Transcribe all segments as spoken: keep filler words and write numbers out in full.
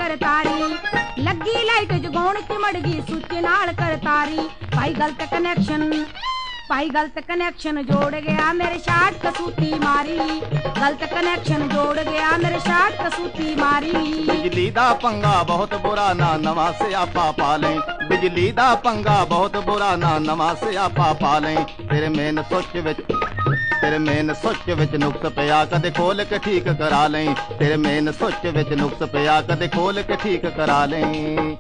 करतारी, लगी लाइट जगाउण चिमड़ गई सुच नाल करतारी। भाई गलत कनैक्शन भाई गलत कनैक्शन जोड़ गया मेरे शाट कसूती मारी, गलत कनैक्शन जोड़ गया मेरे शाट कसूती मारी। बिजली दा पंगा बहुत बुरा ना नवा सियापा पा लें, बिजली दा पंगा बहुत बुरा ना नवा सियापा पा लें। तेरे मेन सुच विच तेरे मेन सुच विच नुक्स पिया कदे खोल के ठीक करा लें, तेरे मेन सुच विच नुक्स पिया कदे खोल के ठीक करा लें।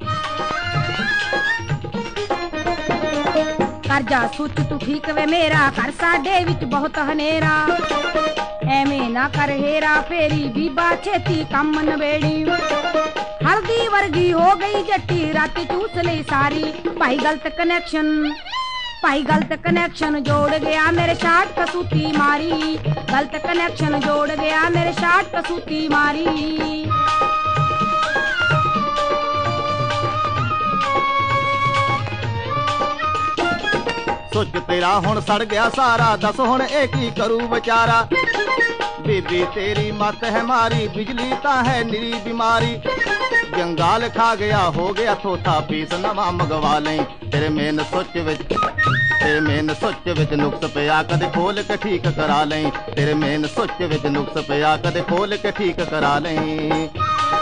कर जा सुच तू ठीक वे मेरा, कर साडे विच बहुत हनेरा, एवें ना कर हेरा फेरी बीबा छेती कम नवेड़ी। हल्दी वर्गी हो गई जट्टी राती चूस ली सारी। भाई गलत कनैक्शन भाई गलत कनैक्शन जोड़ गया मेरे शाट कसूती मारी, गलत कनैक्शन जोड़ गया मेरे शाट कसूती मारी। सुच तेरा हुण सड़ गया सारा, दस हुण ए की करू बेचारा। बीबी तेरी मत है मारी, बिजली ता है निरी बीमारी। जंगाल खा गया हो गया थोथा, पीस नवा मंगवा लें। तेरे मेन सुच विच तेरे मेन सुच विच नुक्स पिया कदे खोल के ठीक करा लें, तेरे मेन सुच विच नुक्स पिया कदे खोल के ठीक करा लें।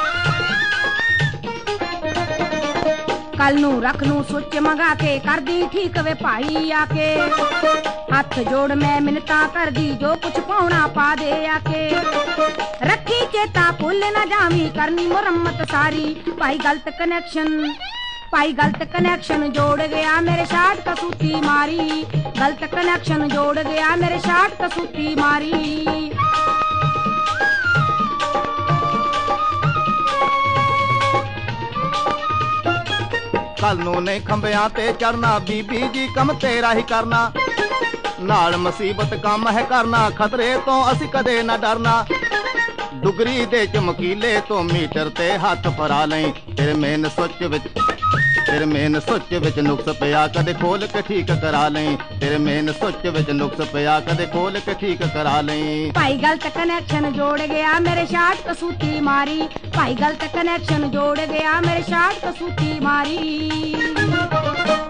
कल नू रख नू सुच मंगा के कर दी ठीक वे भाई आके। हथ जोड़ मैं मिन्नतां कर दी जो कुछ पाउणा पा दे आके। रखी चेता भुल ना जावी करनी मुरम्मत सारी। भाई गलत कनैक्शन भाई गलत कनैक्शन जोड़ गया मेरे शाट कसूती मारी, गलत कनैक्शन जोड़ गया मेरे शाट कसूती मारी। कल नू नहीं खंबियां ते चढ़ना, बीबी जी कम तेरा ही करना। नाल मुसीबत कम है करना, खतरे तो असी कदे ना डरना। डुगरी दे चमकीले तो मीटर ते हथ फरा लें। तेरे मेन सुच विच तेरे मेन सुच विच नुक्स पिया कदे खोल के ठीक करा लें, तेरे मेन सुच विच नुक्स पिया कदे खोल के ठीक करा लें। भाई गलत कनैक्शन जोड़ गया मेरे शाट कसूती मारी, भाई गलत कनैक्शन जोड़ गया मेरे शाट कसूती मारी।